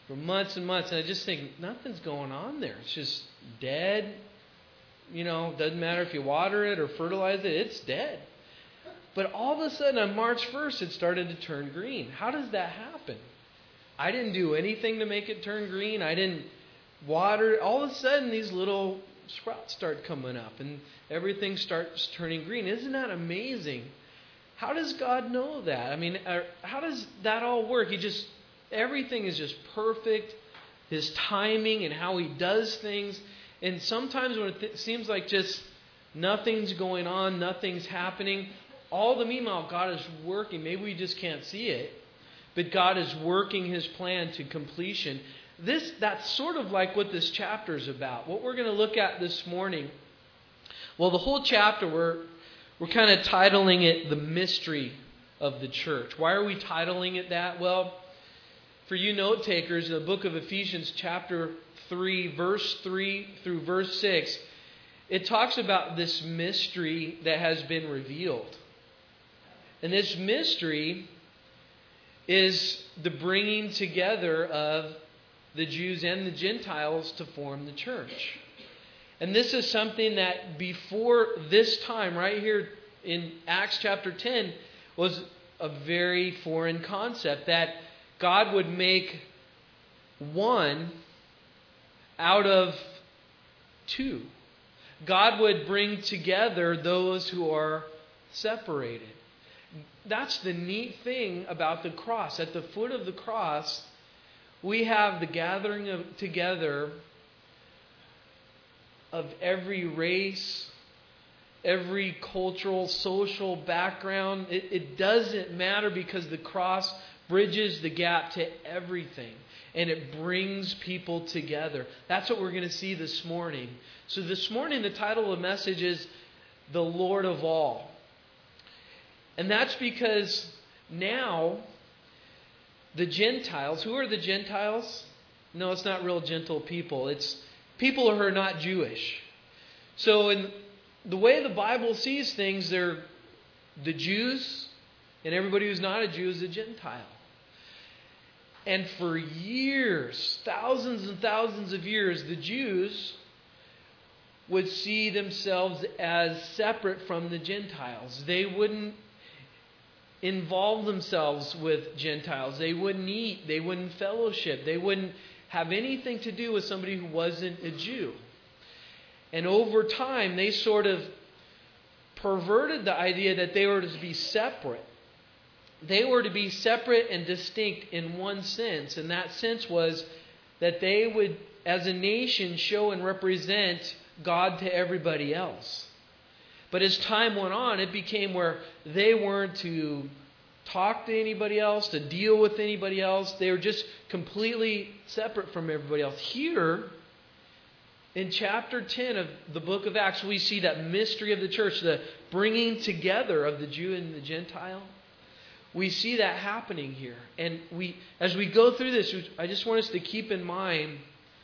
for months and months. And I just think, nothing's going on there. It's just dead. Doesn't matter if you water it or fertilize it, it's dead. But all of a sudden on March 1st, it started to turn green. How does that happen? I didn't do anything to make it turn green. I didn't water it. All of a sudden, these little sprouts start coming up and everything starts turning green. Isn't that amazing? How does God know that? I mean, how does that all work? Everything is just perfect. His timing and how He does things. And sometimes when it seems like just nothing's going on, nothing's happening, all the meanwhile, God is working. Maybe we just can't see it, but God is working His plan to completion. That's sort of like what this chapter is about. What we're going to look at this morning. Well, the whole chapter, we're kind of titling it The Mystery of the Church. Why are we titling it that? Well, for you note takers, the book of Ephesians chapter 3, verse 3 through verse 6, it talks about this mystery that has been revealed. And this mystery is the bringing together of the Jews and the Gentiles to form the church. And this is something that before this time, right here in Acts chapter 10, was a very foreign concept, that God would make one out of two. God would bring together those who are separated. That's the neat thing about the cross. At the foot of the cross, we have the gathering together of every race, every cultural, social background. It doesn't matter, because the cross bridges the gap to everything. And it brings people together. That's what we're going to see this morning. So this morning, the title of the message is The Lord of All. And that's because now the Gentiles, who are the Gentiles? No, it's not real gentle people. It's people who are not Jewish. So in the way the Bible sees things, they're the Jews, and everybody who's not a Jew is a Gentile. And for years, thousands and thousands of years, the Jews would see themselves as separate from the Gentiles. They wouldn't involve themselves with Gentiles. They wouldn't eat. They wouldn't fellowship. They wouldn't have anything to do with somebody who wasn't a Jew. And over time, they sort of perverted the idea that they were to be separate. They were to be separate and distinct in one sense. And that sense was that they would, as a nation, show and represent God to everybody else. But as time went on, it became where they weren't to talk to anybody else, to deal with anybody else. They were just completely separate from everybody else. Here, in chapter 10 of the book of Acts, we see that mystery of the church, the bringing together of the Jew and the Gentile. We see that happening here. And as we go through this, I just want us to keep in mind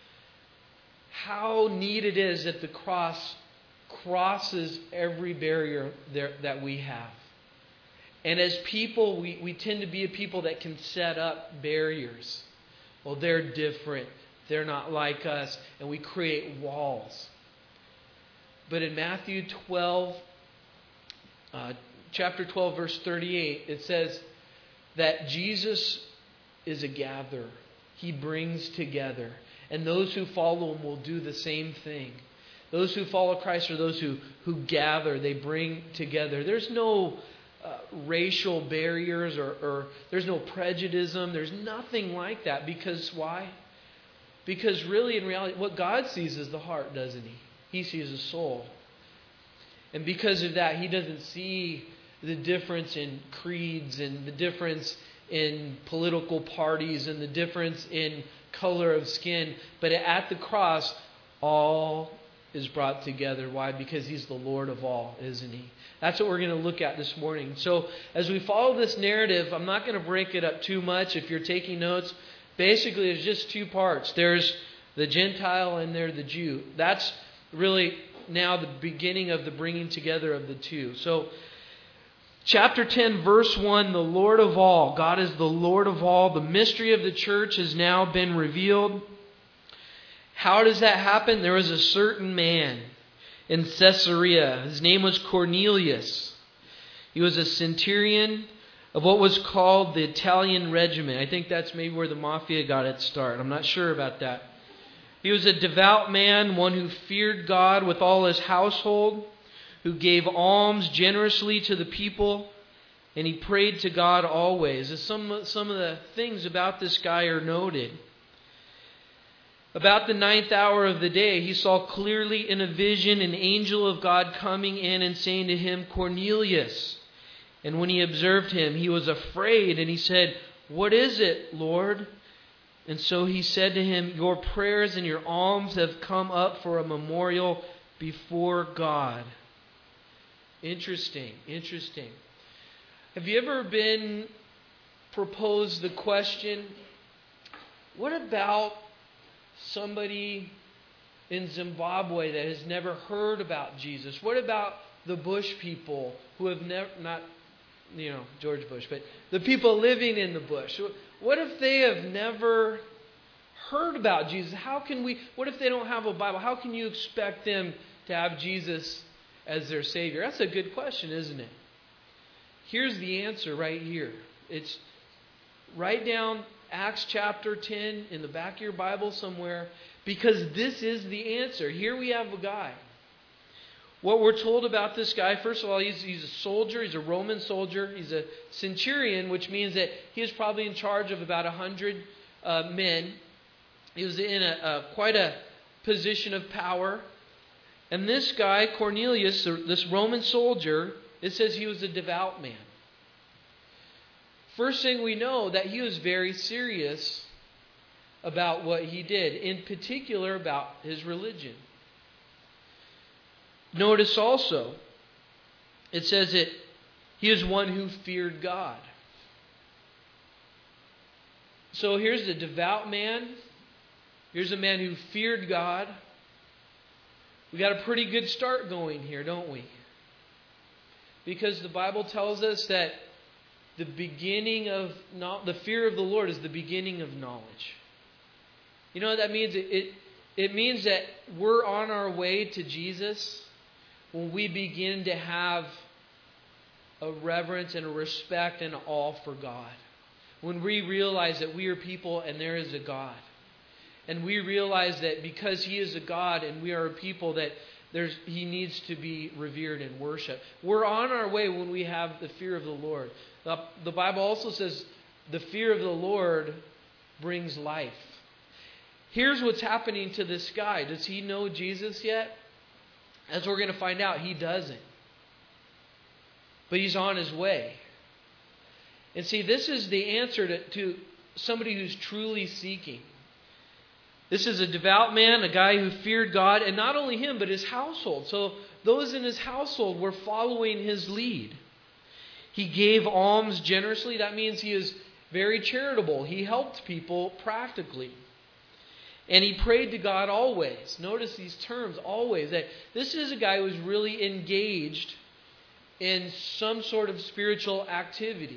how neat it is that the cross crosses every barrier that we have. And as people, we tend to be a people that can set up barriers. Well, they're different. They're not like us. And we create walls. But in Matthew 12, chapter 12, verse 38, it says that Jesus is a gatherer. He brings together. And those who follow Him will do the same thing. Those who follow Christ are those who gather. They bring together. There's no racial barriers or there's no prejudice. There's nothing like that. Because why? Because really, in reality, what God sees is the heart, doesn't He? He sees the soul. And because of that, He doesn't see the difference in creeds and the difference in political parties and the difference in color of skin. But at the cross, all is brought together. Why? Because He's the Lord of all, isn't He? That's what we're going to look at this morning. So as we follow this narrative, I'm not going to break it up too much. If you're taking notes, basically there's just two parts. There's the Gentile and there's the Jew. That's really now the beginning of the bringing together of the two. So Chapter 10, verse 1, the Lord of all. God is the Lord of all. The mystery of the church has now been revealed. How does that happen? There was a certain man in Caesarea. His name was Cornelius. He was a centurion of what was called the Italian regiment. I think that's maybe where the mafia got its start. I'm not sure about that. He was a devout man, one who feared God with all his household, who gave alms generously to the people, and he prayed to God always. Some of the things about this guy are noted. About the 9th hour of the day, he saw clearly in a vision an angel of God coming in and saying to him, Cornelius. And when he observed him, he was afraid, and he said, What is it, Lord? And so he said to him, Your prayers and your alms have come up for a memorial before God. Interesting. Have you ever been proposed the question, what about somebody in Zimbabwe that has never heard about Jesus? What about the Bush people who have never, not, George Bush, but the people living in the bush? What if they have never heard about Jesus? What if they don't have a Bible? How can you expect them to have Jesus as their Savior? That's a good question, isn't it? Here's the answer right here. It's write down Acts chapter 10 in the back of your Bible somewhere, because this is the answer. Here we have a guy. What we're told about this guy, first of all, he's a soldier. He's a Roman soldier. He's a centurion, which means that he was probably in charge of about 100 men. He was in quite a position of power. And this guy, Cornelius, this Roman soldier, it says he was a devout man. First thing we know, that he was very serious about what he did, in particular about his religion. Notice also, it says that he is one who feared God. So here's a devout man. Here's a man who feared God. We got a pretty good start going here, don't we? Because the Bible tells us that the fear of the Lord is the beginning of knowledge. You know what that means? It means that we're on our way to Jesus when we begin to have a reverence and a respect and awe for God. When we realize that we are people and there is a God. And we realize that because He is a God and we are a people, that He needs to be revered and worshipped. We're on our way when we have the fear of the Lord. The Bible also says the fear of the Lord brings life. Here's what's happening to this guy. Does he know Jesus yet? As we're going to find out, he doesn't. But he's on his way. And see, this is the answer to somebody who's truly seeking. This is a devout man, a guy who feared God, and not only him, but his household. So those in his household were following his lead. He gave alms generously. That means he is very charitable. He helped people practically. And he prayed to God always. Notice these terms, always. That this is a guy who was really engaged in some sort of spiritual activity.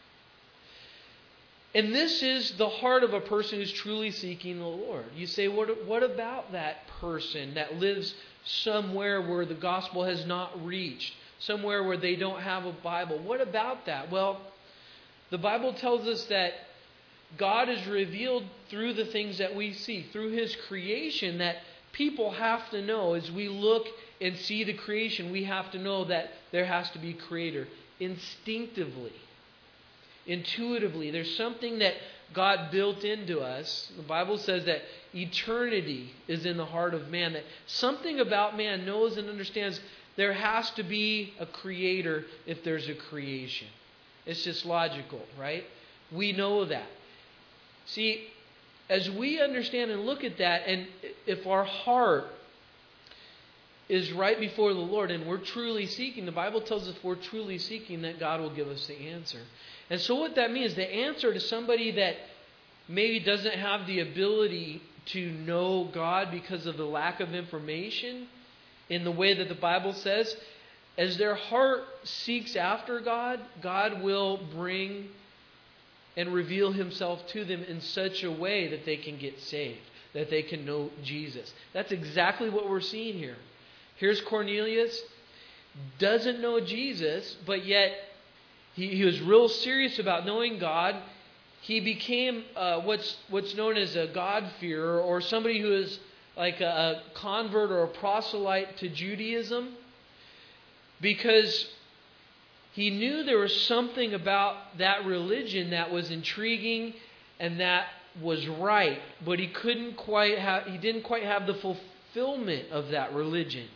And this is the heart of a person who's truly seeking the Lord. You say, what about that person that lives somewhere where the gospel has not reached? Somewhere where they don't have a Bible? What about that? Well, the Bible tells us that God is revealed through the things that we see, through His creation, that people have to know. As we look and see the creation, we have to know that there has to be a Creator. Instinctively, intuitively, there's something that God built into us. The Bible says that eternity is in the heart of man, that something about man knows and understands there has to be a Creator if there's a creation. It's just logical, right? We know that. See, as we understand and look at that, and if our heart is right before the Lord and we're truly seeking, the Bible tells us if we're truly seeking, that God will give us the answer. And so what that means, the answer to somebody that maybe doesn't have the ability to know God because of the lack of information in the way that the Bible says, as their heart seeks after God, God will bring and reveal Himself to them in such a way that they can get saved, that they can know Jesus. That's exactly what we're seeing here. Here's Cornelius, doesn't know Jesus, but yet he was real serious about knowing God. He became what's known as a God-fearer, or somebody who is like a convert or a proselyte to Judaism, because he knew there was something about that religion that was intriguing and that was right, but he didn't quite have the fulfillment of that religion.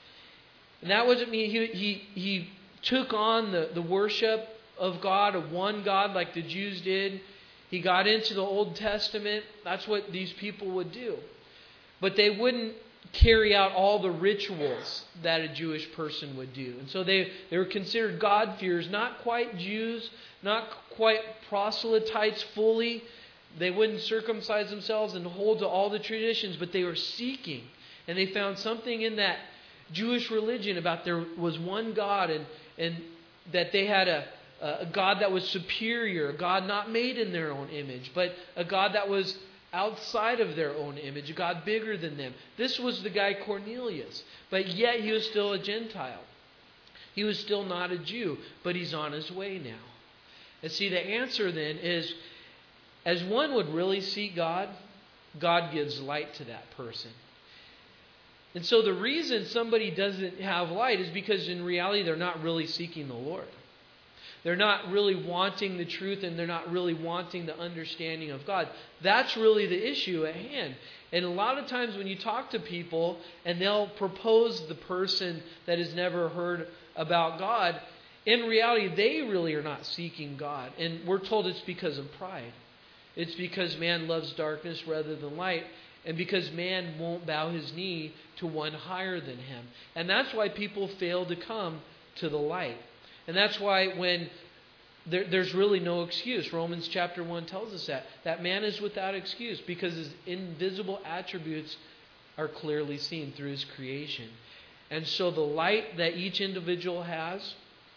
And that wasn't mean he took on the worship of God, of one God, like the Jews did. He got into the Old Testament. That's what these people would do. But they wouldn't carry out all the rituals that a Jewish person would do. And so they were considered God-fearers, not quite Jews, not quite proselytes fully. They wouldn't circumcise themselves and hold to all the traditions, but they were seeking. And they found something in that Jewish religion about there was one God, and that they had a God that was superior, a God not made in their own image, but a God that was outside of their own image, a God bigger than them. This was the guy Cornelius, but yet he was still a Gentile. He was still not a Jew, but he's on his way now. And see, the answer then is, as one would really seek God, God gives light to that person. And so the reason somebody doesn't have light is because in reality they're not really seeking the Lord. They're not really wanting the truth, and they're not really wanting the understanding of God. That's really the issue at hand. And a lot of times when you talk to people and they'll propose the person that has never heard about God, in reality they really are not seeking God. And we're told it's because of pride. It's because man loves darkness rather than light, and because man won't bow his knee to one higher than him. And that's why people fail to come to the light. And that's why when there's really no excuse. Romans chapter 1 tells us that man is without excuse because his invisible attributes are clearly seen through his creation. And so the light that each individual has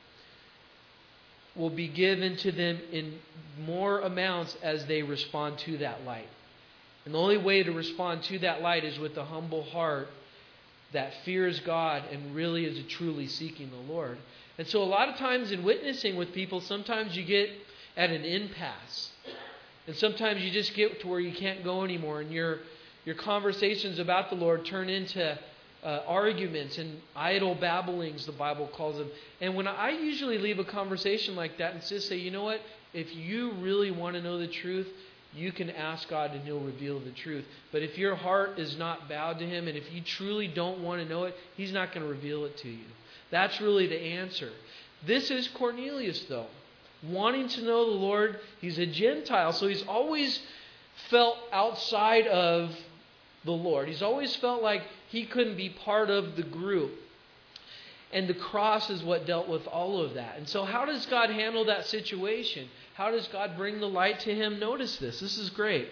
will be given to them in more amounts as they respond to that light. And the only way to respond to that light is with a humble heart that fears God and really is truly seeking the Lord. And so a lot of times in witnessing with people, sometimes you get at an impasse. And sometimes you just get to where you can't go anymore. And your conversations about the Lord turn into arguments and idle babblings, the Bible calls them. And when I usually leave a conversation like that and just say, you know what, if you really want to know the truth, you can ask God and He'll reveal the truth. But if your heart is not bowed to Him, and if you truly don't want to know it, He's not going to reveal it to you. That's really the answer. This is Cornelius, though, wanting to know the Lord. He's a Gentile, so he's always felt outside of the Lord. He's always felt like he couldn't be part of the group. And the cross is what dealt with all of that. And so how does God handle that situation? How does God bring the light to him? Notice this. This is great.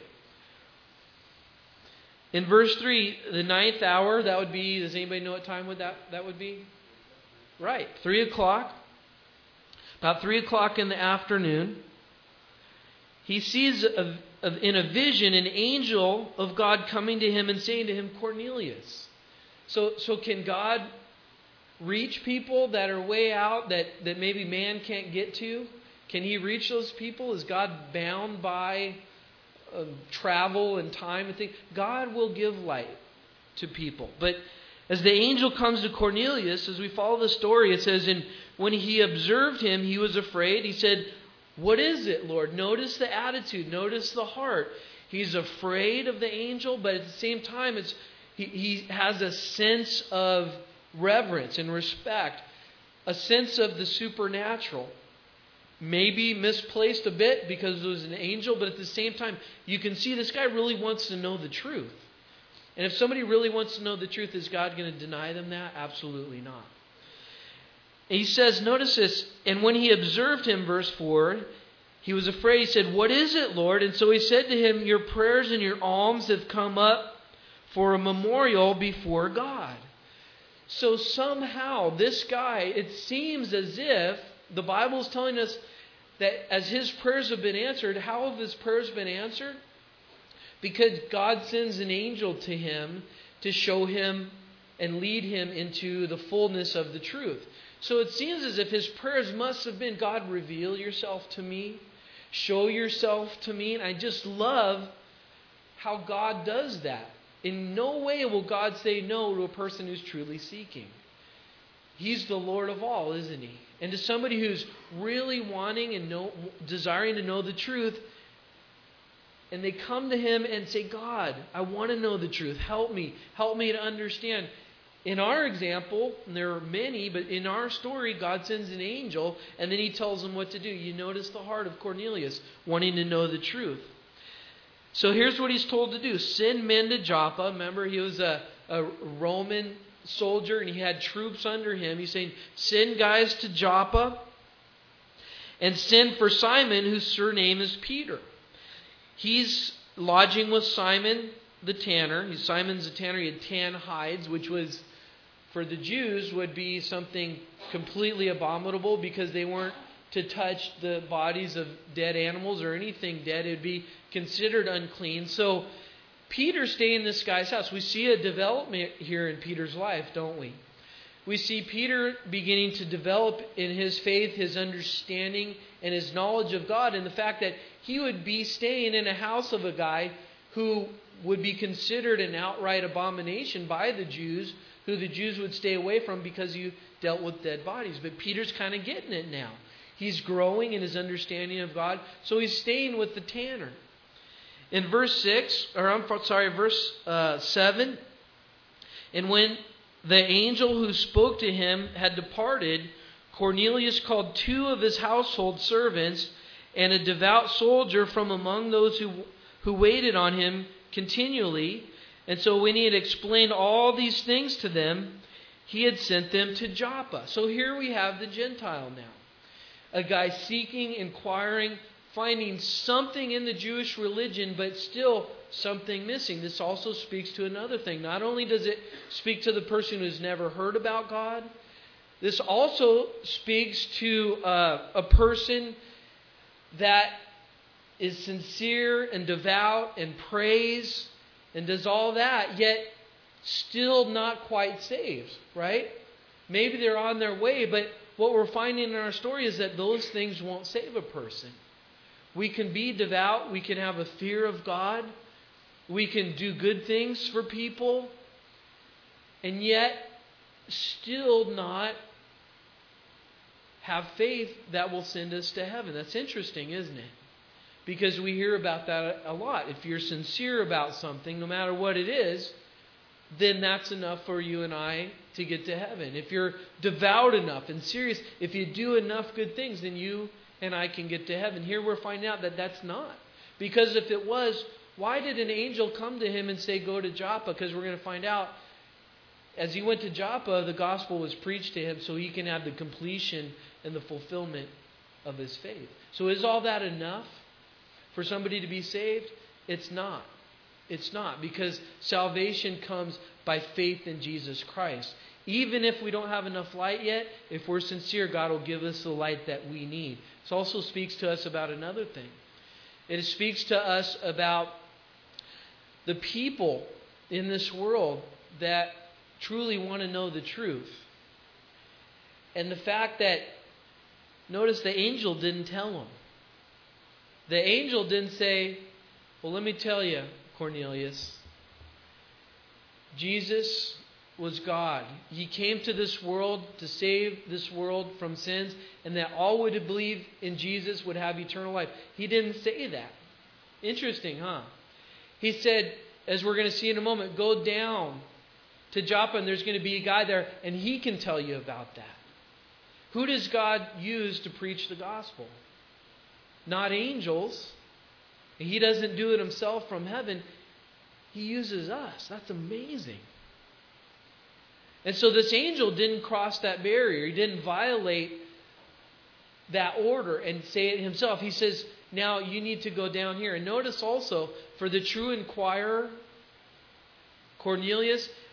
In verse 3, the 9th hour, that would be, does anybody know what time that would be? Right, 3 o'clock. About 3 o'clock in the afternoon, he sees in a vision an angel of God coming to him and saying to him, Cornelius. So can God reach people that are way out that maybe man can't get to? Can He reach those people? Is God bound by travel and time and things? God will give light to people. But as the angel comes to Cornelius, as we follow the story, it says, and when he observed him, he was afraid. He said, what is it, Lord? Notice the attitude. Notice the heart. He's afraid of the angel, but at the same time, he has a sense of reverence and respect, a sense of the supernatural. Maybe misplaced a bit because it was an angel, but at the same time, you can see this guy really wants to know the truth. And if somebody really wants to know the truth, is God going to deny them that? Absolutely not. And he says, notice this, and when he observed him, verse 4, he was afraid. He said, what is it, Lord? And so he said to him, your prayers and your alms have come up for a memorial before God. So somehow this guy, it seems as if the Bible is telling us that as his prayers have been answered, how have his prayers been answered? Because God sends an angel to him to show him and lead him into the fullness of the truth. So it seems as if his prayers must have been, God, reveal yourself to me. Show yourself to me. And I just love how God does that. In no way will God say no to a person who's truly seeking. He's the Lord of all, isn't He? And to somebody who's really wanting and desiring to know the truth, and they come to Him and say, God, I want to know the truth. Help me. Help me to understand. In our example, and there are many, but in our story, God sends an angel, and then He tells them what to do. You notice the heart of Cornelius, wanting to know the truth. So here's what he's told to do. Send men to Joppa. Remember, he was a Roman soldier, and he had troops under him. He's saying, send guys to Joppa, and send for Simon, whose surname is Peter. He's lodging with Simon the tanner. Simon's a tanner. He had tan hides, which was, for the Jews, would be something completely abominable because they weren't to touch the bodies of dead animals or anything dead. It would be considered unclean. So Peter's staying in this guy's house. We see a development here in Peter's life, don't we? We see Peter beginning to develop in his faith, his understanding, and his knowledge of God, and the fact that he would be staying in a house of a guy who would be considered an outright abomination by the Jews, who the Jews would stay away from because you dealt with dead bodies. But Peter's kind of getting it now. He's growing in his understanding of God, so he's staying with the tanner. In verse 7, and when the angel who spoke to him had departed, Cornelius called 2 of his household servants and a devout soldier from among those who waited on him continually. And so when he had explained all these things to them, he had sent them to Joppa. So here we have the Gentile now. A guy seeking, inquiring, finding something in the Jewish religion, but still something missing. This also speaks to another thing. Not only does it speak to the person who's never heard about God, this also speaks to a person that is sincere and devout and prays and does all that, yet still not quite saved, right? Maybe they're on their way, but what we're finding in our story is that those things won't save a person. We can be devout. We can have a fear of God. We can do good things for people. And yet, still not have faith that will send us to heaven. That's interesting, isn't it? Because we hear about that a lot. If you're sincere about something, no matter what it is, then that's enough for you and I to get to heaven. If you're devout enough and serious, if you do enough good things, then you and I can get to heaven. Here we're finding out that that's not. Because if it was, why did an angel come to him and say, go to Joppa? Because we're going to find out, as he went to Joppa, the gospel was preached to him so he can have the completion and the fulfillment of his faith. So is all that enough for somebody to be saved? It's not. It's not, because salvation comes by faith in Jesus Christ. Even if we don't have enough light yet, if we're sincere, God will give us the light that we need. This also speaks to us about another thing. It speaks to us about the people in this world that truly want to know the truth. And the fact that, notice the angel didn't tell them. The angel didn't say, well, let me tell you, Cornelius, Jesus was God. He came to this world to save this world from sins, and that all would believe in Jesus would have eternal life. He didn't say that. Interesting, huh? He said, as we're going to see in a moment, go down to Joppa, and there's going to be a guy there, and he can tell you about that. Who does God use to preach the gospel? Not angels. He doesn't do it himself from heaven. He uses us. That's amazing. And so this angel didn't cross that barrier. He didn't violate that order and say it himself. He says, now you need to go down here. And notice also, for the true inquirer, Cornelius,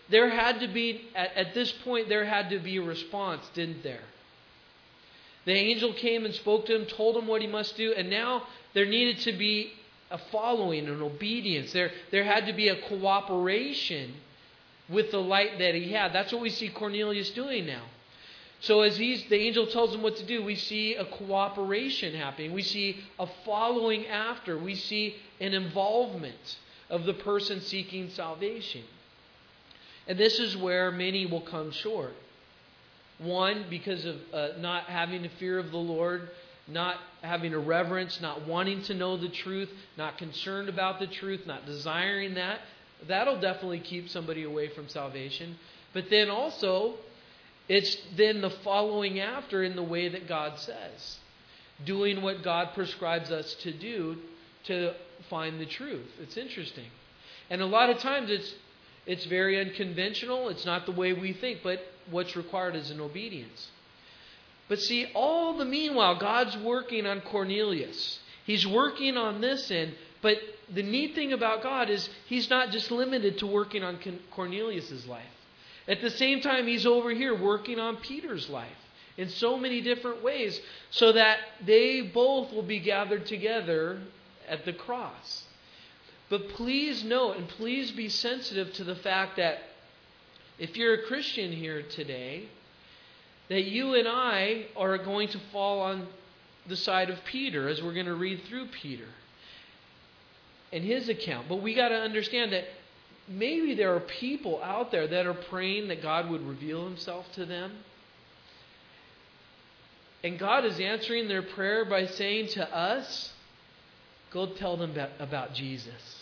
there had to be, at this point, there had to be a response, didn't there? The angel came and spoke to him, told him what he must do, and now there needed to be a following, an obedience. There had to be a cooperation with the light that he had. That's what we see Cornelius doing now. So as the angel tells him what to do, we see a cooperation happening. We see a following after. We see an involvement of the person seeking salvation. And this is where many will come short. One, because of not having a fear of the Lord, not having a reverence, not wanting to know the truth, not concerned about the truth, not desiring that. That'll definitely keep somebody away from salvation. But then also, it's then the following after in the way that God says. Doing what God prescribes us to do to find the truth. It's interesting. And a lot of times it's very unconventional. It's not the way we think, but what's required is an obedience. But see, all the meanwhile, God's working on Cornelius. He's working on this end, but the neat thing about God is He's not just limited to working on Cornelius' life. At the same time, He's over here working on Peter's life in so many different ways so that they both will be gathered together at the cross. But please note and please be sensitive to the fact that if you're a Christian here today, that you and I are going to fall on the side of Peter as we're going to read through Peter and his account. But we got to understand that maybe there are people out there that are praying that God would reveal Himself to them. And God is answering their prayer by saying to us, go tell them about Jesus.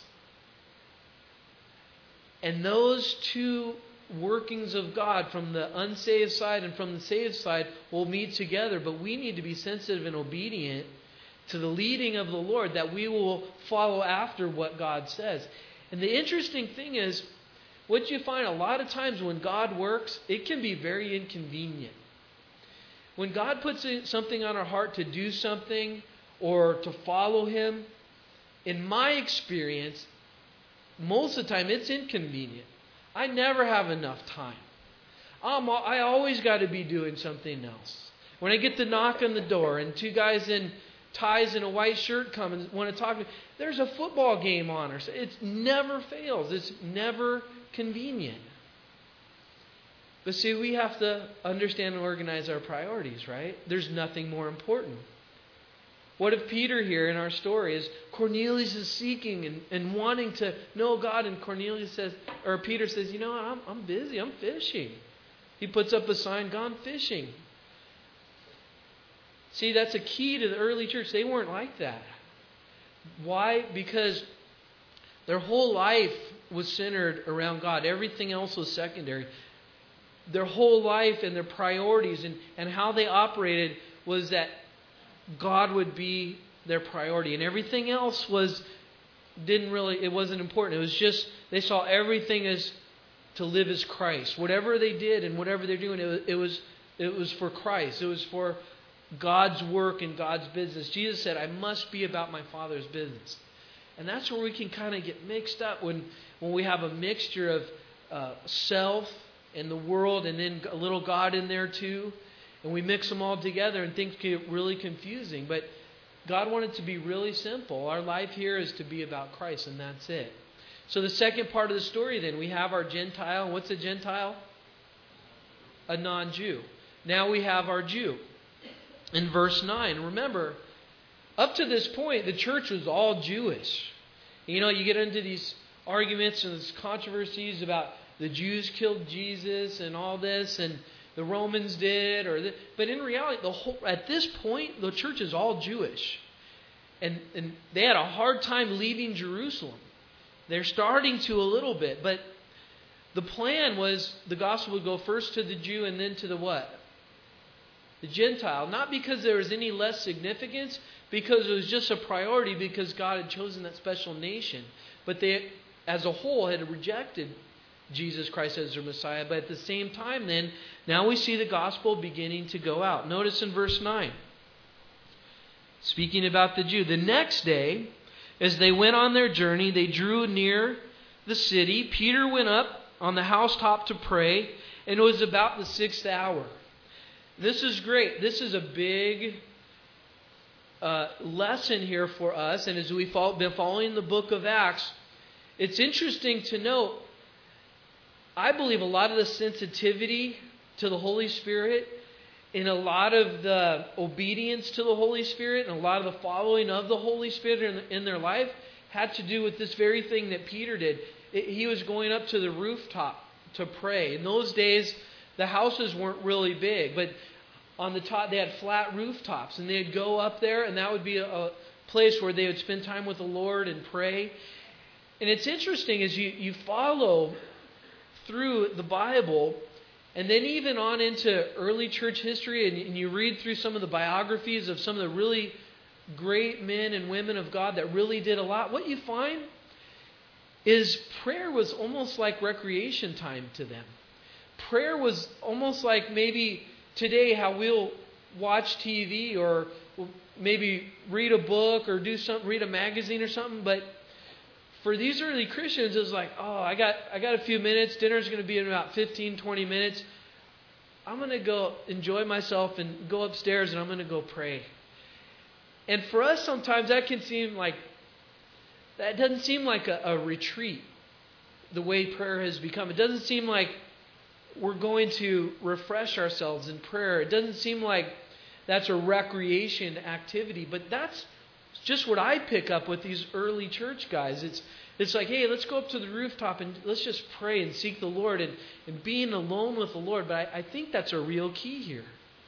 And those two workings of God from the unsaved side and from the saved side will meet together. But we need to be sensitive and obedient to the leading of the Lord, that we will follow after what God says. And the interesting thing is, what you find a lot of times when God works, it can be very inconvenient. When God puts something on our heart to do something or to follow Him, in my experience, most of the time it's inconvenient. I never have enough time. I always got to be doing something else. When I get the knock on the door and two guys in ties and a white shirt come and want to talk to me, there's a football game on. Or it never fails. It's never convenient. But see, we have to understand and organize our priorities, right? There's nothing more important. What if Peter here in our story is Cornelius is seeking and wanting to know God, and Cornelius says, or Peter says, you know what, I'm busy, I'm fishing. He puts up a sign, gone fishing. See, that's a key to the early church. They weren't like that. Why? Because their whole life was centered around God. Everything else was secondary. Their whole life and their priorities and how they operated was that God would be their priority. And everything else wasn't important. It was just, they saw everything as to live as Christ. Whatever they did and whatever they're doing, it was for Christ. It was for God's work and God's business. Jesus said, I must be about my Father's business. And that's where we can kind of get mixed up when we have a mixture of self and the world and then a little God in there too. And we mix them all together and things get really confusing. But God wanted to be really simple. Our life here is to be about Christ, and that's it. So the second part of the story then, we have our Gentile. What's a Gentile? A non-Jew. Now we have our Jew. In verse 9, remember, up to this point, the church was all Jewish. You know, you get into these arguments and these controversies about the Jews killed Jesus and all this, and the Romans did, but in reality, at this point, the church is all Jewish. And they had a hard time leaving Jerusalem. They're starting to a little bit, but the plan was the gospel would go first to the Jew and then to the what? The Gentile. Not because there was any less significance, because it was just a priority because God had chosen that special nation. But they, as a whole, had rejected Jesus Christ as their Messiah. But at the same time then, now we see the gospel beginning to go out. Notice in verse 9, speaking about the Jew, the next day, as they went on their journey, they drew near the city. Peter went up on the housetop to pray, and it was about the 6th hour. This is great. This is a big lesson here for us, and as we've been following the book of Acts, it's interesting to note, I believe a lot of the sensitivity to the Holy Spirit and a lot of the obedience to the Holy Spirit and a lot of the following of the Holy Spirit in their life had to do with this very thing that Peter did. He was going up to the rooftop to pray. In those days, the houses weren't really big, but on the top they had flat rooftops, and they'd go up there, and that would be a place where they would spend time with the Lord and pray. And it's interesting as you follow through the Bible, and then even on into early church history, and you read through some of the biographies of some of the really great men and women of God that really did a lot, what you find is prayer was almost like recreation time to them. Prayer was almost like maybe today how we'll watch TV or maybe read a book or read a magazine or something, but for these early Christians, it was like, oh, I got a few minutes. Dinner's going to be in about 15, 20 minutes. I'm going to go enjoy myself and go upstairs, and I'm going to go pray. And for us, sometimes that doesn't seem like a retreat, the way prayer has become. It doesn't seem like we're going to refresh ourselves in prayer. It doesn't seem like that's a recreation activity, but that's just what I pick up with these early church guys. It's like, hey, let's go up to the rooftop and let's just pray and seek the Lord and being alone with the Lord. But I think that's a real key here.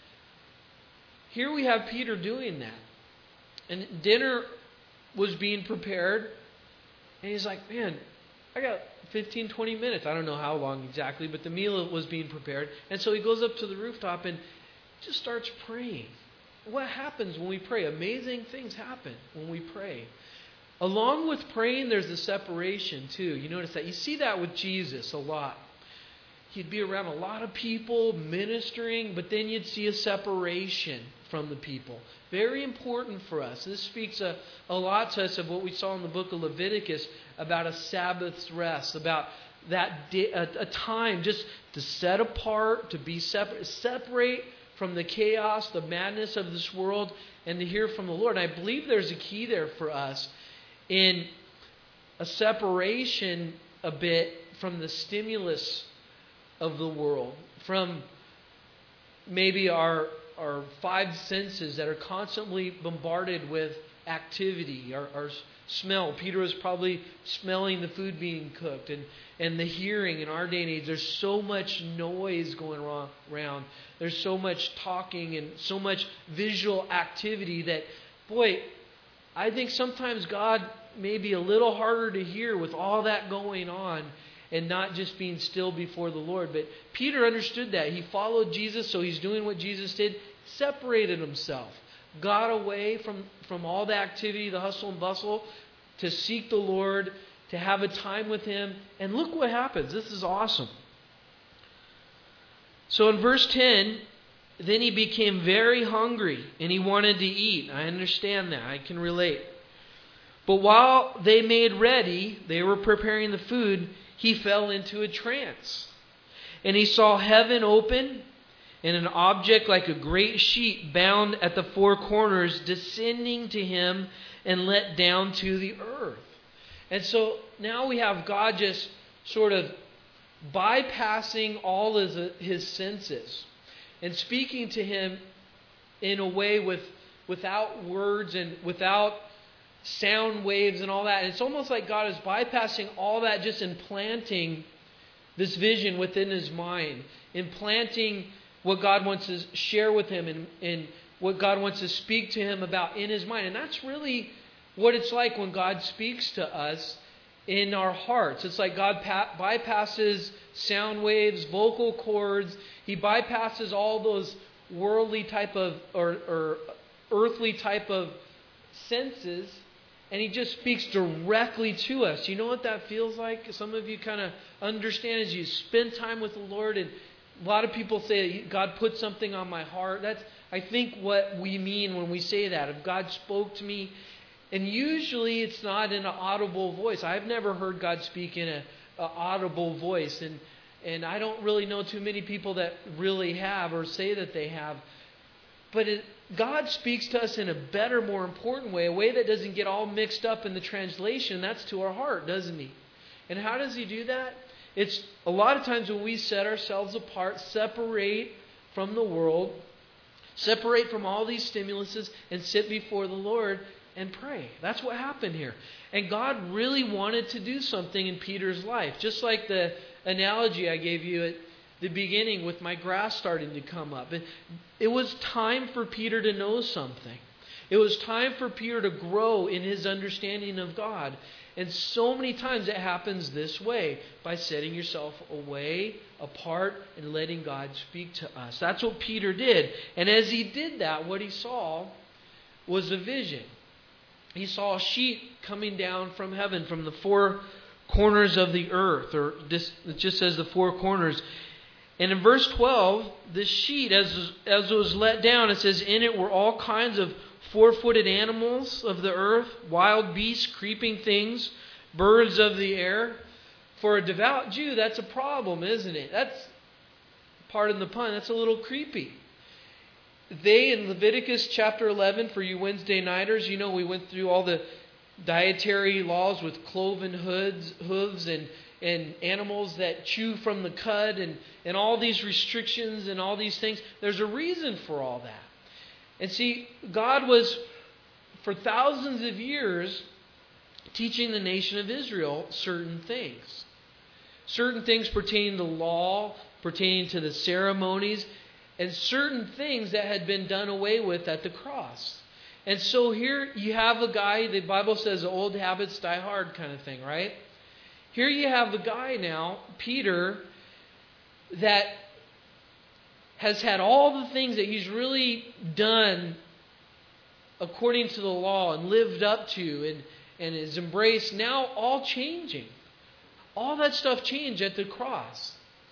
Here we have Peter doing that. And dinner was being prepared. And he's like, man, I got 15, 20 minutes. I don't know how long exactly, but the meal was being prepared. And so he goes up to the rooftop and just starts praying. What happens when we pray? Amazing things happen when we pray. Along with praying, there's the separation too. You notice that. You see that with Jesus a lot. He'd be around a lot of people ministering, but then you'd see a separation from the people. Very important for us. This speaks a lot to us of what we saw in the book of Leviticus about a Sabbath's rest, about that day, a time just to set apart, to be separate from the chaos, the madness of this world, and to hear from the Lord. And I believe there's a key there for us in a separation a bit from the stimulus of the world, from maybe our five senses that are constantly bombarded with activity, our smell. Peter was probably smelling the food being cooked, and the hearing in our day and age. There's so much noise going around. There's so much talking and so much visual activity that, boy, I think sometimes God may be a little harder to hear with all that going on and not just being still before the Lord. But Peter understood that. He followed Jesus, so he's doing what Jesus did, separated himself, got away from all the activity, the hustle and bustle, to seek the Lord, to have a time with Him. And look what happens. This is awesome. So in verse 10, then he became very hungry and he wanted to eat. I understand that. I can relate. But while they made ready, they were preparing the food, he fell into a trance. And he saw heaven open and an object like a great sheet bound at the four corners descending to him and let down to the earth. And so now we have God just sort of bypassing all his senses and speaking to him in a way without words and without sound waves and all that. And it's almost like God is bypassing all that, just implanting this vision within his mind, implanting what God wants to share with him and what God wants to speak to him about in his mind. And that's really what it's like when God speaks to us in our hearts. It's like God bypasses sound waves, vocal cords. He bypasses all those worldly type of or earthly type of senses, and he just speaks directly to us. You know what that feels like? Some of you kind of understand as you spend time with the Lord, and a lot of people say, God put something on my heart. That's, I think, what we mean when we say that. If God spoke to me, and usually it's not in an audible voice. I've never heard God speak in audible voice. And I don't really know too many people that really have or say that they have. But God speaks to us in a better, more important way, a way that doesn't get all mixed up in the translation. That's to our heart, doesn't He? And how does He do that? It's a lot of times when we set ourselves apart, separate from the world, separate from all these stimuluses, and sit before the Lord and pray. That's what happened here. And God really wanted to do something in Peter's life. Just like the analogy I gave you at the beginning with my grass starting to come up. It was time for Peter to know something. It was time for Peter to grow in his understanding of God. And so many times it happens this way, by setting yourself away, apart, and letting God speak to us. That's what Peter did. And as he did that, what he saw was a vision. He saw a sheet coming down from heaven, from the four corners of the earth, or it just says the four corners. And in verse 12, the sheet, as it was let down, it says, in it were all kinds of four-footed animals of the earth, wild beasts, creeping things, birds of the air. For a devout Jew, that's a problem, isn't it? That's, pardon the pun, that's a little creepy. They, in Leviticus chapter 11, for you Wednesday nighters, you know we went through all the dietary laws with cloven hooves and animals that chew from the cud and all these restrictions and all these things. There's a reason for all that. And see, God was, for thousands of years, teaching the nation of Israel certain things. Certain things pertaining to law, pertaining to the ceremonies, and certain things that had been done away with at the cross. And so here you have a guy, the Bible says old habits die hard kind of thing, right? Here you have a guy now, Peter, that has had all the things that he's really done according to the law and lived up to and is embraced, now all changing. All that stuff changed at the cross.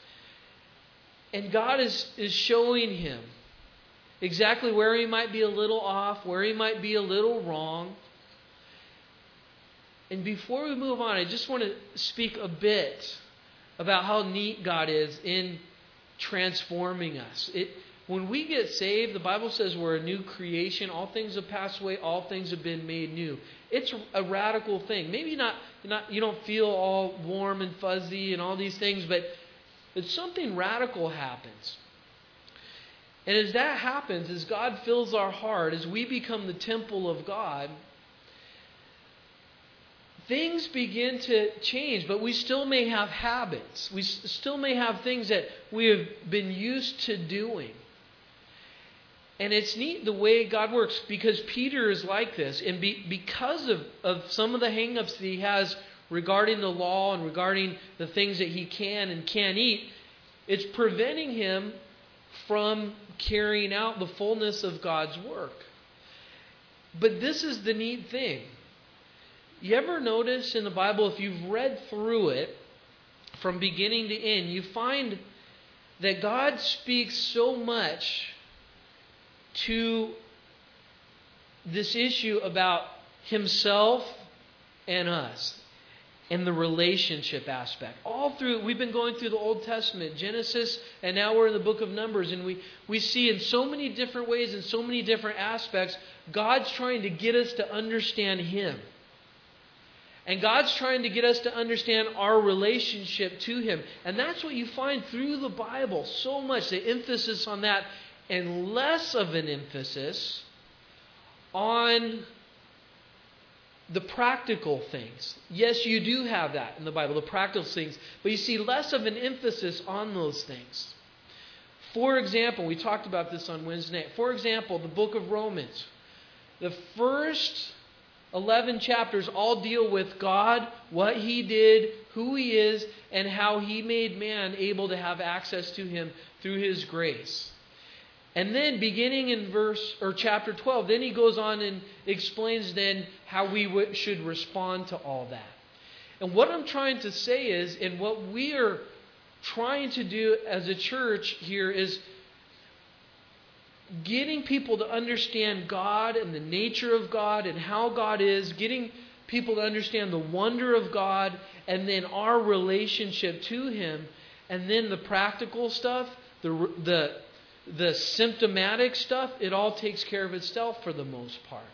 And God is showing him exactly where he might be a little off, where he might be a little wrong. And before we move on, I just want to speak a bit about how neat God is in transforming us. When we get saved, the Bible says we're a new creation. All things have passed away. All things have been made new. It's a radical thing. Maybe not you don't feel all warm and fuzzy and all these things, but something radical happens. And as that happens, as God fills our heart, as we become the temple of God, things begin to change, but we still may have habits. We still may have things that we have been used to doing. And it's neat the way God works, because Peter is like this. And because of some of the hang-ups that he has regarding the law and regarding the things that he can and can't eat, it's preventing him from carrying out the fullness of God's work. But this is the neat thing. You ever notice in the Bible, if you've read through it from beginning to end, you find that God speaks so much to this issue about Himself and us and the relationship aspect. All through, we've been going through the Old Testament, Genesis, and now we're in the book of Numbers, and we see in so many different ways, in so many different aspects, God's trying to get us to understand Him. And God's trying to get us to understand our relationship to Him. And that's what you find through the Bible. So much, the emphasis on that, and less of an emphasis on the practical things. Yes, you do have that in the Bible, the practical things. But you see less of an emphasis on those things. For example, we talked about this on Wednesday night. For example, the book of Romans. The first 11 chapters all deal with God, what He did, who He is, and how He made man able to have access to Him through His grace. And then beginning in chapter 12, then he goes on and explains then how we should respond to all that. And what I'm trying to say is, and what we are trying to do as a church here is getting people to understand God and the nature of God and how God is, getting people to understand the wonder of God and then our relationship to Him, and then the practical stuff, the symptomatic stuff, it all takes care of itself for the most part.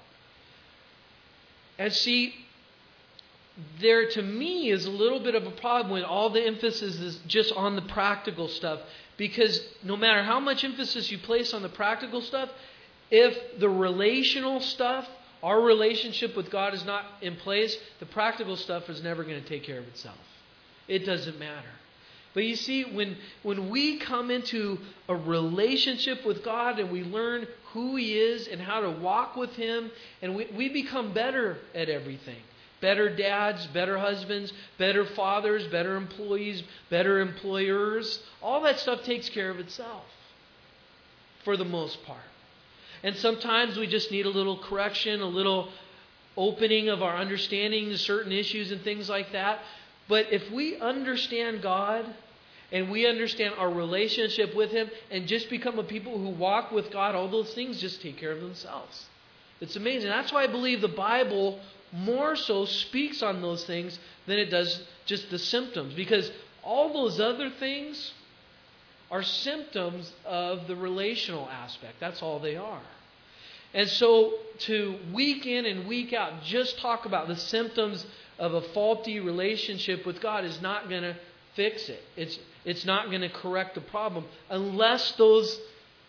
And see, there to me is a little bit of a problem when all the emphasis is just on the practical stuff, because no matter how much emphasis you place on the practical stuff, if the relational stuff, our relationship with God is not in place, the practical stuff is never going to take care of itself. It doesn't matter. But you see, when we come into a relationship with God and we learn who He is and how to walk with Him, and we become better at everything. Better dads, better husbands, better fathers, better employees, better employers. All that stuff takes care of itself for the most part. And sometimes we just need a little correction, a little opening of our understanding to certain issues and things like that. But if we understand God and we understand our relationship with Him and just become a people who walk with God, all those things just take care of themselves. It's amazing. That's why I believe the Bible more so speaks on those things than it does just the symptoms. Because all those other things are symptoms of the relational aspect. That's all they are. And so to week in and week out just talk about the symptoms of a faulty relationship with God is not going to fix it. It's not going to correct the problem unless those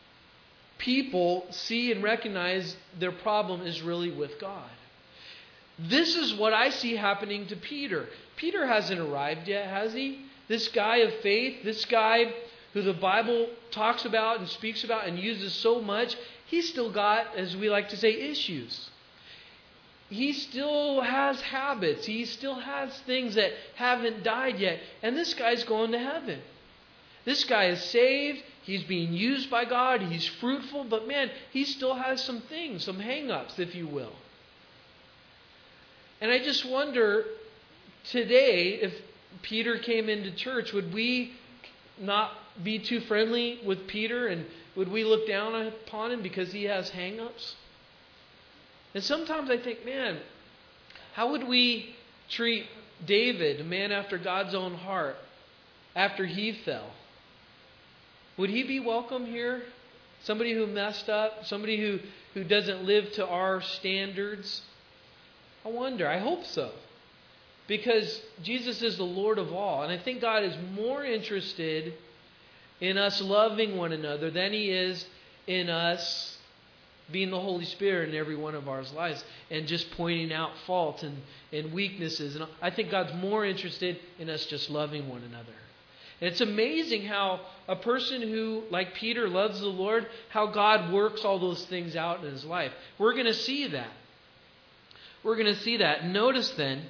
people see and recognize their problem is really with God. This is what I see happening to Peter. Peter hasn't arrived yet, has he? This guy of faith, this guy who the Bible talks about and speaks about and uses so much, he's still got, as we like to say, issues. He still has habits. He still has things that haven't died yet. And this guy's going to heaven. This guy is saved. He's being used by God. He's fruitful. But man, he still has some things, some hang-ups, if you will. And I just wonder, today, if Peter came into church, would we not be too friendly with Peter? And would we look down upon him because he has hang-ups? And sometimes I think, man, how would we treat David, a man after God's own heart, after he fell? Would he be welcome here? Somebody who messed up? Somebody who doesn't live to our standards? I wonder. I hope so. Because Jesus is the Lord of all. And I think God is more interested in us loving one another than He is in us being the Holy Spirit in every one of our lives and just pointing out faults and weaknesses. And I think God's more interested in us just loving one another. And it's amazing how a person who, like Peter, loves the Lord, how God works all those things out in his life. We're going to see that. We're going to see that. Notice then,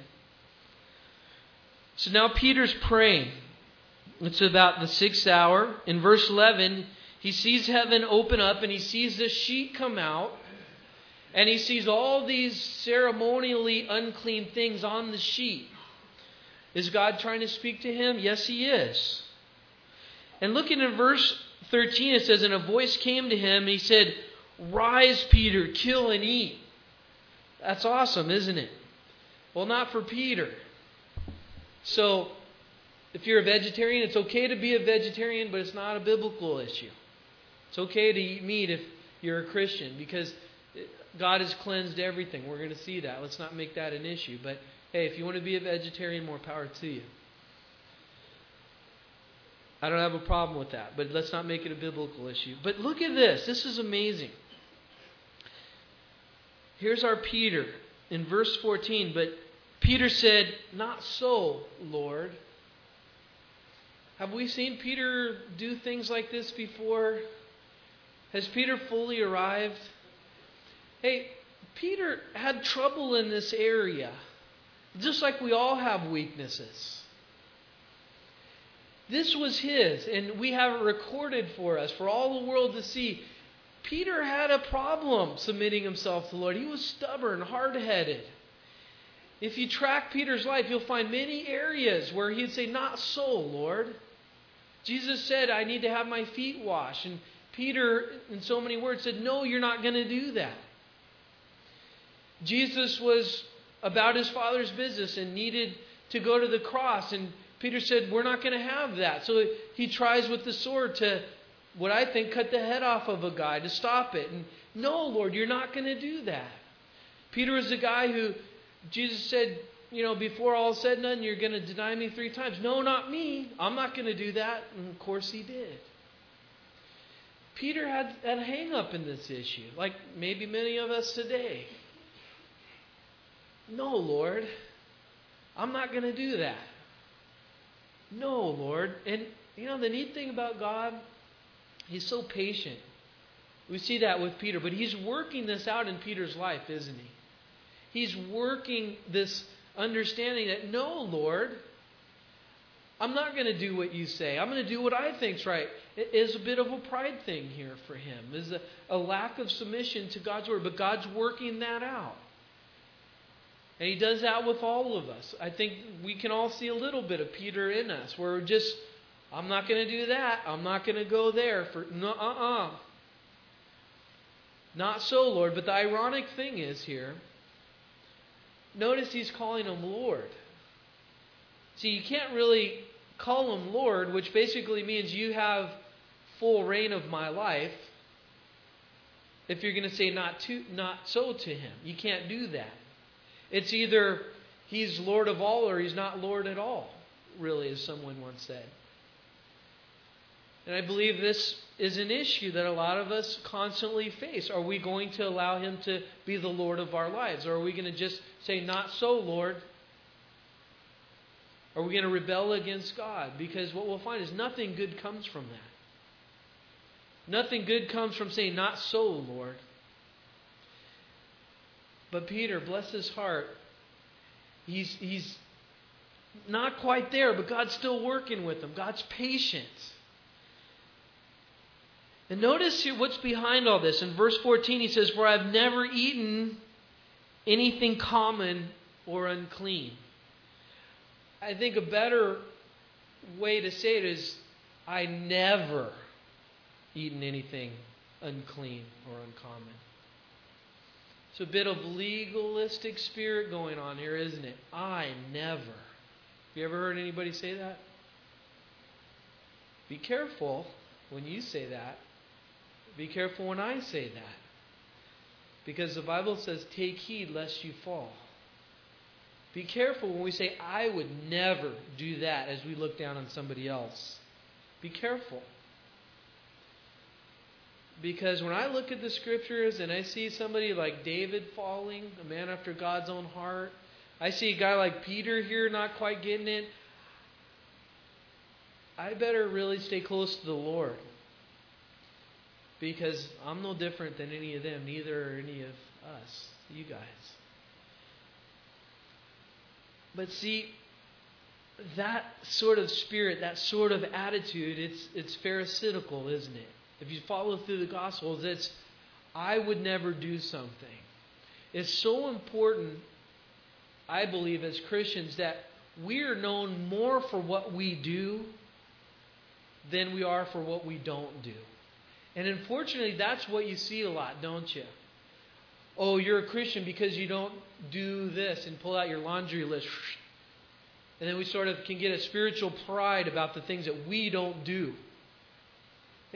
so now Peter's praying. It's about the 6th hour. In verse 11, he sees heaven open up and he sees the sheet come out. And he sees all these ceremonially unclean things on the sheet. Is God trying to speak to him? Yes, He is. And looking at verse 13, it says, and a voice came to him and he said, "Rise, Peter, kill and eat." That's awesome, isn't it? Well, not for Peter. So, if you're a vegetarian, it's okay to be a vegetarian, but it's not a biblical issue. It's okay to eat meat if you're a Christian, because God has cleansed everything. We're going to see that. Let's not make that an issue. But hey, if you want to be a vegetarian, more power to you. I don't have a problem with that, but let's not make it a biblical issue. But look at this. This is amazing. Here's our Peter in verse 14. But Peter said, "Not so, Lord." Have we seen Peter do things like this before? Has Peter fully arrived? Hey, Peter had trouble in this area, just like we all have weaknesses. This was his, and we have it recorded for us, for all the world to see. Peter had a problem submitting himself to the Lord. He was stubborn, hard-headed. If you track Peter's life, you'll find many areas where he'd say, "Not so, Lord." Jesus said, "I need to have my feet washed." And Peter, in so many words, said, "No, you're not going to do that." Jesus was about his Father's business and needed to go to the cross. And Peter said, we're not going to have that. So he tries with the sword to, what I think, cut the head off of a guy to stop it. And no, Lord, you're not going to do that. Peter is the guy who Jesus said, before all is said and done, you're going to deny me 3 times. No, not me. I'm not going to do that. And of course he did. Peter had a hang up in this issue, like maybe many of us today. No, Lord, I'm not going to do that. No, Lord. And the neat thing about God, He's so patient. We see that with Peter, but He's working this out in Peter's life, isn't He? He's working this understanding that, no, Lord, I'm not going to do what you say. I'm going to do what I think's right. It is a bit of a pride thing here for him. It's a lack of submission to God's word, but God's working that out. And He does that with all of us. I think we can all see a little bit of Peter in us, where we're just, I'm not going to do that. I'm not going to go there. Not so, Lord. But the ironic thing is here, notice He's calling Him Lord. See, you can't really call Him Lord, which basically means you have full reign of my life, if you're going to say not so to Him. You can't do that. It's either He's Lord of all or He's not Lord at all, really, as someone once said. And I believe this is an issue that a lot of us constantly face. Are we going to allow Him to be the Lord of our lives? Or are we going to just say, not so, Lord? Are we going to rebel against God? Because what we'll find is nothing good comes from that. Nothing good comes from saying, not so, Lord. But Peter, bless his heart, he's not quite there, but God's still working with him. God's patient. And notice here what's behind all this. In verse 14 he says, for I've never eaten anything common or unclean. I think a better way to say it is, I never eaten anything unclean or uncommon. It's a bit of legalistic spirit going on here, isn't it? I never. Have you ever heard anybody say that? Be careful when you say that. Be careful when I say that. Because the Bible says, take heed lest you fall. Be careful when we say, I would never do that, as we look down on somebody else. Be careful. Because when I look at the Scriptures and I see somebody like David falling, a man after God's own heart, I see a guy like Peter here not quite getting it, I better really stay close to the Lord. Because I'm no different than any of them, neither are any of us, you guys. But see, that sort of spirit, that sort of attitude, it's pharisaical, isn't it? If you follow through the Gospels, it's, I would never do something. It's so important, I believe, as Christians, that we are known more for what we do than we are for what we don't do. And unfortunately, that's what you see a lot, don't you? Oh, you're a Christian because you don't do this, and pull out your laundry list. And then we sort of can get a spiritual pride about the things that we don't do. But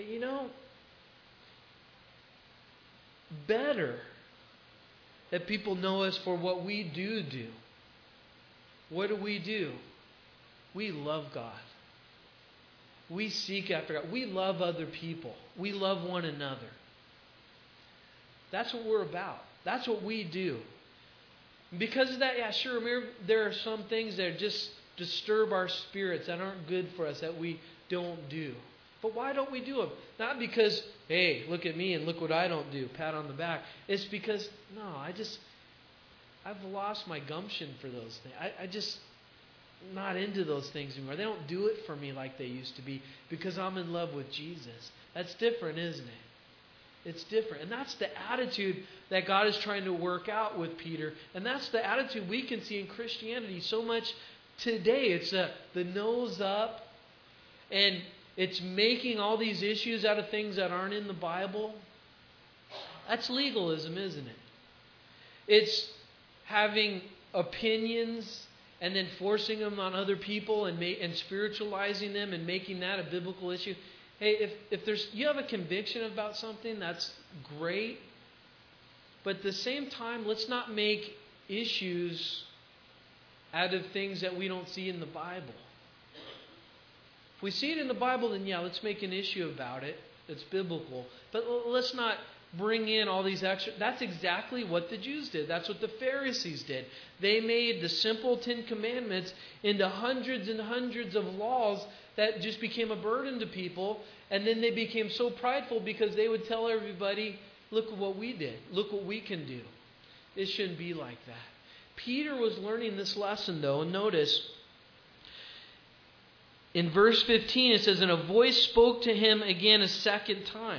better that people know us for what we do. What do? We love God. We seek after God. We love other people. We love one another. That's what we're about. That's what we do. Because of that, yeah, sure, there are some things that just disturb our spirits, that aren't good for us, that we don't do. But why don't we do them? Not because, hey, look at me and look what I don't do, pat on the back. It's because, no, I've lost my gumption for those things. I just not into those things anymore. They don't do it for me like they used to be because I'm in love with Jesus. That's different, isn't it? It's different. And that's the attitude that God is trying to work out with Peter. And that's the attitude we can see in Christianity so much today. It's the nose up, and it's making all these issues out of things that aren't in the Bible. That's legalism, isn't it? It's having opinions and then forcing them on other people and spiritualizing them and making that a biblical issue. Hey, if you have a conviction about something, that's great. But at the same time, let's not make issues out of things that we don't see in the Bible. If we see it in the Bible, then yeah, let's make an issue about it. It's biblical. But let's not bring in all these extra. That's exactly what the Jews did. That's what the Pharisees did. They made the simple 10 Commandments into hundreds and hundreds of laws that just became a burden to people. And then they became so prideful because they would tell everybody, look at what we did. Look what we can do. It shouldn't be like that. Peter was learning this lesson, though. And notice, in verse 15, it says, and a voice spoke to him again a second time.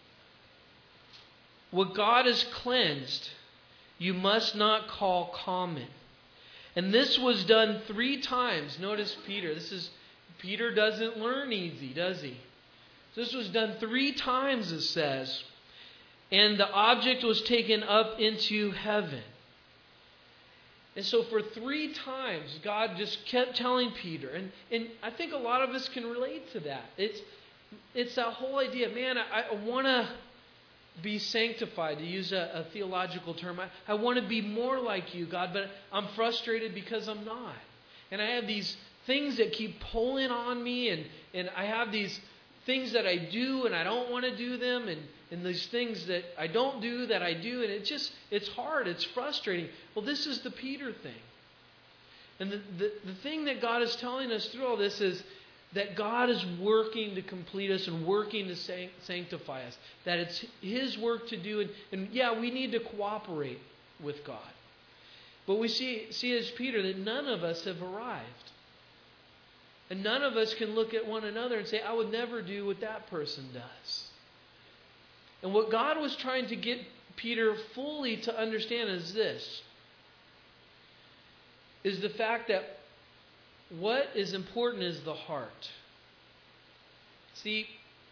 What God has cleansed, you must not call common. And this was done 3 times. Notice Peter doesn't learn easy, does he? This was done 3 times, it says. And the object was taken up into heaven. And so for 3 times, God just kept telling Peter. And I think a lot of us can relate to that. It's that whole idea, man, I want to be sanctified, to use a theological term. I want to be more like you, God, but I'm frustrated because I'm not. And I have these things that keep pulling on me, and I have these things that I do and I don't want to do them, and these things that I don't do that I do, and it's hard, it's frustrating. Well, this is the Peter thing. And the thing that God is telling us through all this is that God is working to complete us and working to sanctify us. That it's His work to do. And yeah, we need to cooperate with God. But we see as Peter that none of us have arrived. And none of us can look at one another and say, I would never do what that person does. And what God was trying to get Peter fully to understand is this. Is the fact that what is important is the heart. See,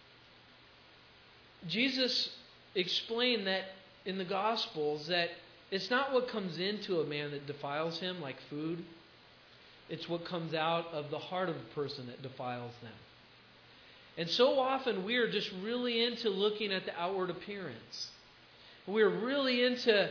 Jesus explained that in the Gospels that it's not what comes into a man that defiles him, like food. It's what comes out of the heart of a person that defiles them. And so often we are just really into looking at the outward appearance. We're really into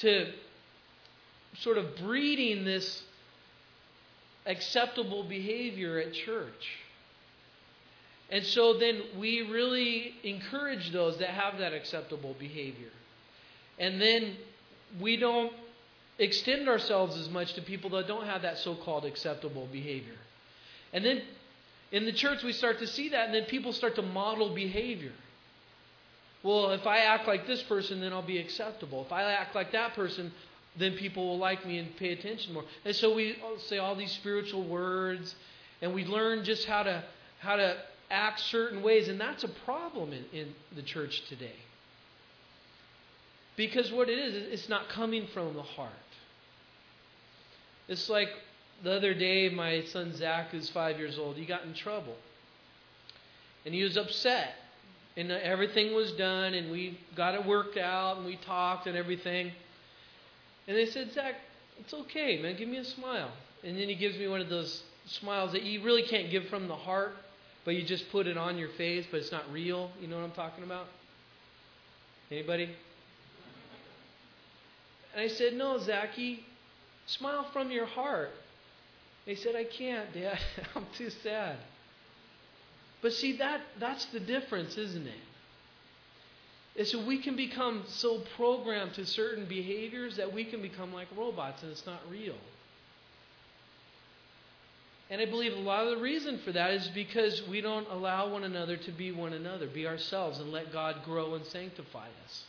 sort of breeding this acceptable behavior at church. And so then we really encourage those that have that acceptable behavior. And then we don't extend ourselves as much to people that don't have that so-called acceptable behavior. And then in the church we start to see that, and then people start to model behavior. Well, if I act like this person, then I'll be acceptable. If I act like that person, then people will like me and pay attention more. And so we say all these spiritual words, and we learn just how to act certain ways, and that's a problem in the church today. Because what it is, it's not coming from the heart. It's like the other day, my son Zach, who's 5 years old, he got in trouble. And he was upset. And everything was done, and we got it worked out, and we talked and everything. And they said, Zach, it's okay, man, give me a smile. And then he gives me one of those smiles that you really can't give from the heart, but you just put it on your face, but it's not real. You know what I'm talking about? Anybody? And I said, no, Zachy, smile from your heart. They said, I can't, Dad. I'm too sad. But see, that's the difference, isn't it? And so we can become so programmed to certain behaviors that we can become like robots, and it's not real. And I believe a lot of the reason for that is because we don't allow one another to be one another, be ourselves, and let God grow and sanctify us.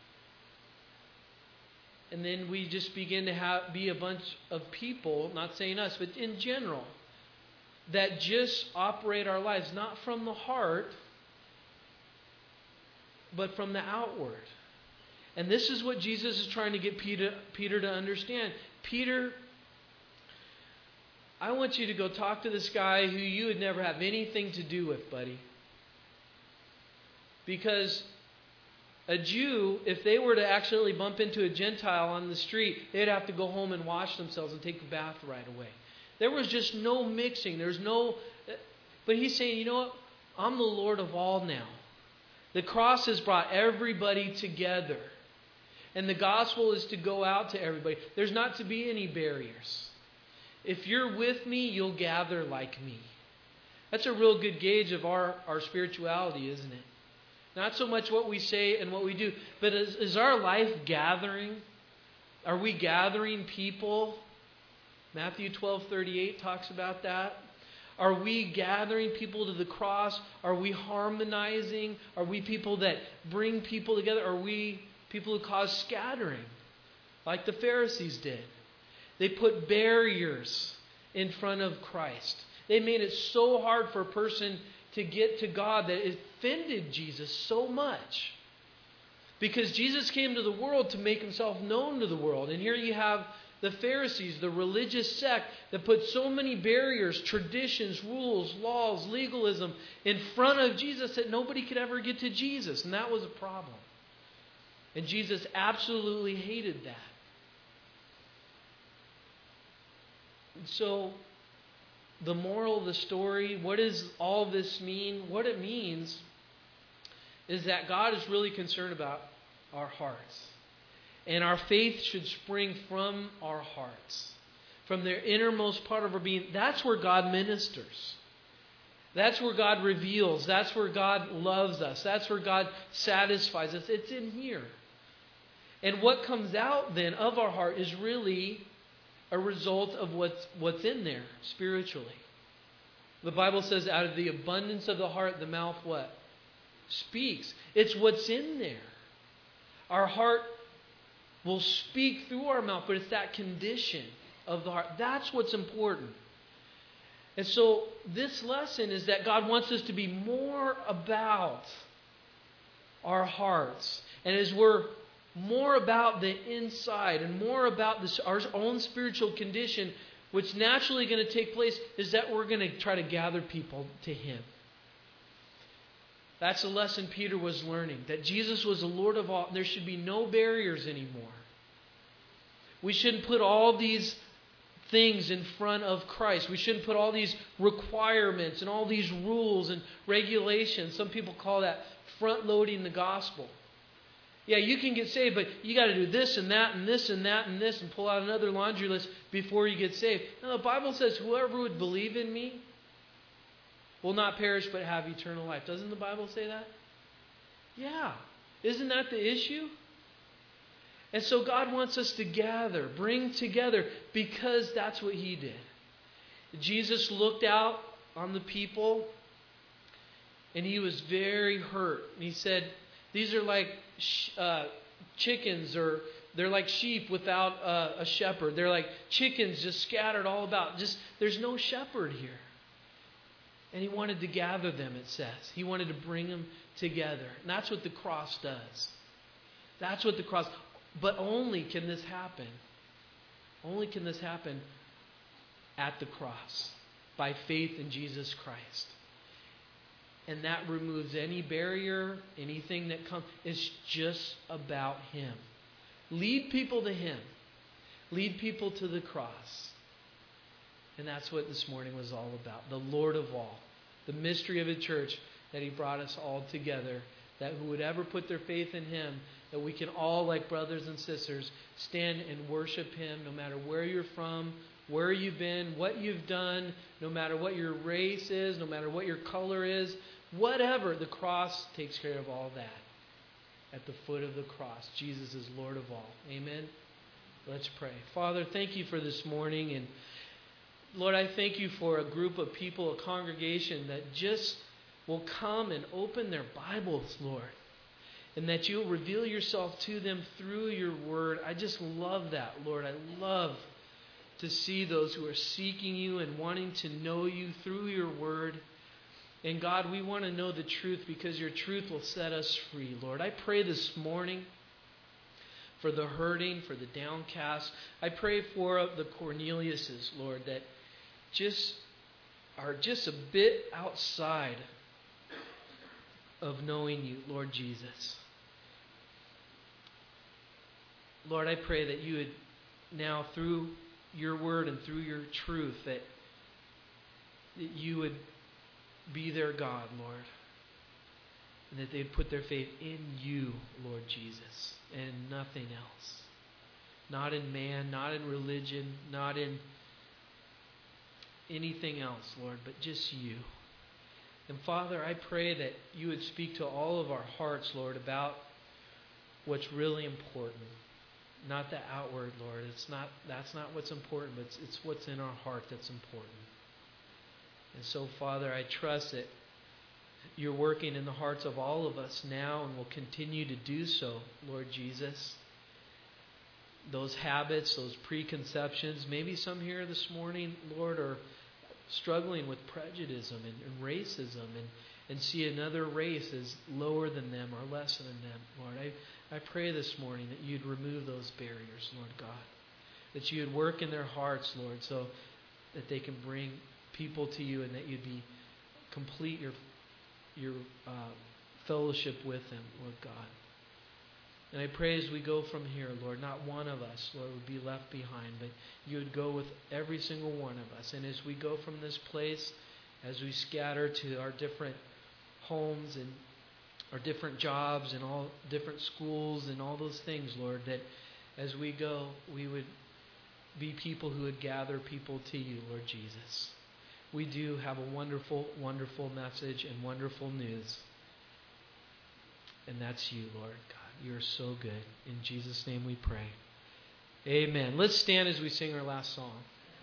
And then we just begin to be a bunch of people, not saying us, but in general, that just operate our lives not from the heart, but from the outward. And this is what Jesus is trying to get Peter to understand. Peter, I want you to go talk to this guy who you would never have anything to do with, buddy. Because A Jew, if they were to accidentally bump into a Gentile on the street, they'd have to go home and wash themselves and take a bath right away. There was just no mixing. There's no... But he's saying, you know what? I'm the Lord of all now. The cross has brought everybody together. And the gospel is to go out to everybody. There's not to be any barriers. If you're with me, you'll gather like me. That's a real good gauge of our spirituality, isn't it? Not so much what we say and what we do, but is our life gathering? Are we gathering people? Matthew 12:38 talks about that. Are we gathering people to the cross? Are we harmonizing? Are we people that bring people together? Are we people who cause scattering, like the Pharisees did? They put barriers in front of Christ. They made it so hard for a person to get to God that it offended Jesus so much. Because Jesus came to the world to make himself known to the world. And here you have the Pharisees, the religious sect that put so many barriers, traditions, rules, laws, legalism in front of Jesus that nobody could ever get to Jesus. And that was a problem. And Jesus absolutely hated that. And so, the moral of the story, what does all this mean? What it means is that God is really concerned about our hearts. And our faith should spring from our hearts, from the innermost part of our being. That's where God ministers. That's where God reveals. That's where God loves us. That's where God satisfies us. It's in here. And what comes out then of our heart is really a result of what's in there spiritually. The Bible says out of the abundance of the heart, the mouth what? Speaks. It's what's in there. Our heart will speak through our mouth, but it's that condition of the heart. That's what's important. And so this lesson is that God wants us to be more about our hearts. And as we're more about the inside and more about our own spiritual condition, what's naturally going to take place is that we're going to try to gather people to Him. That's the lesson Peter was learning, that Jesus was the Lord of all. There should be no barriers anymore. We shouldn't put all these things in front of Christ. We shouldn't put all these requirements and all these rules and regulations. Some people call that front-loading the gospel. Yeah, you can get saved, but you got to do this and that and this and that and this and pull out another laundry list before you get saved. Now, the Bible says whoever would believe in me will not perish but have eternal life. Doesn't the Bible say that? Yeah. Isn't that the issue? And so God wants us to gather, bring together, because that's what He did. Jesus looked out on the people and He was very hurt. And He said, these are like chickens, or they're like sheep without a shepherd. They're like chickens just scattered all about. There's no shepherd here. And He wanted to gather them, it says. He wanted to bring them together. And that's what the cross does. That's what the cross... But only can this happen. Only can this happen at the cross. By faith in Jesus Christ. And that removes any barrier, anything that comes. It's just about Him. Lead people to Him. Lead people to the cross. And that's what this morning was all about. The Lord of all. The mystery of the church, that He brought us all together. That who would ever put their faith in Him, that we can all, like brothers and sisters, stand and worship Him no matter where you're from, where you've been, what you've done, no matter what your race is, no matter what your color is, whatever. The cross takes care of all that. At the foot of the cross, Jesus is Lord of all. Amen? Let's pray. Father, thank You for this morning. And Lord, I thank You for a group of people, a congregation that just will come and open their Bibles, Lord. And that You'll reveal Yourself to them through Your Word. I just love that, Lord. I love to see those who are seeking You and wanting to know You through Your Word. And God, we want to know the truth because Your truth will set us free, Lord. I pray this morning for the hurting, for the downcast. I pray for the Corneliuses, Lord, that are just a bit outside of knowing You, Lord Jesus. Lord, I pray that you would now, through your word and through your truth, that you would be their God, Lord. And that they'd put their faith in you, Lord Jesus, and nothing else. Not in man, not in religion, not in anything else, Lord, but just you. And Father, I pray that you would speak to all of our hearts, Lord, about what's really important. Not the outward, Lord. That's not what's important, but it's what's in our heart that's important. And so, Father, I trust that you're working in the hearts of all of us now and will continue to do so, Lord Jesus. Those habits, those preconceptions, maybe some here this morning, Lord, are struggling with prejudice and racism and see another race as lower than them or less than them, Lord. I pray this morning that you'd remove those barriers, Lord God. That you'd work in their hearts, Lord, so that they can bring people to you and that you'd be complete your fellowship with them, Lord God. And I pray as we go from here, Lord, not one of us, Lord, would be left behind, but you would go with every single one of us. And as we go from this place, as we scatter to our different homes and our different jobs and all different schools and all those things, Lord, that as we go, we would be people who would gather people to you, Lord Jesus. We do have a wonderful, wonderful message and wonderful news. And that's you, Lord God. You're so good. In Jesus' name we pray. Amen. Let's stand as we sing our last song.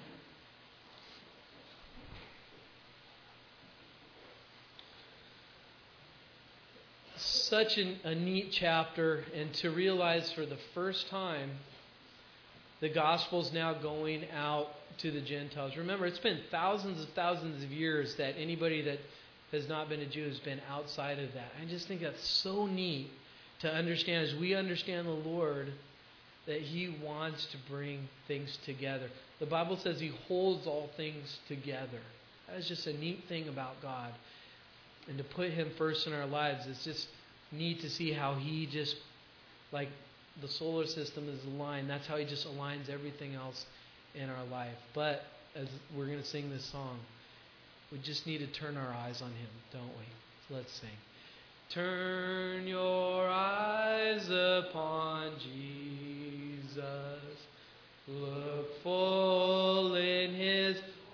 Such a neat chapter, and to realize for the first time the gospel's now going out to the Gentiles. Remember, it's been thousands of years that anybody that has not been a Jew has been outside of that. I just think that's so neat to understand, as we understand the Lord, that He wants to bring things together. The Bible says He holds all things together. That is just a neat thing about God. And to put Him first in our lives, it's just neat to see how He just, like the solar system is aligned, that's how He just aligns everything else in our life. But as we're going to sing this song, we just need to turn our eyes on Him, don't we? So let's sing. Turn your eyes upon Jesus. Look full in His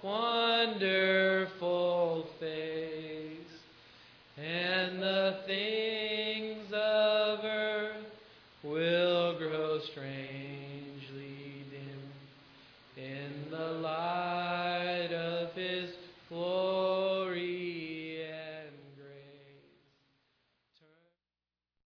wonderful face, and the things of earth will grow strangely dim in the light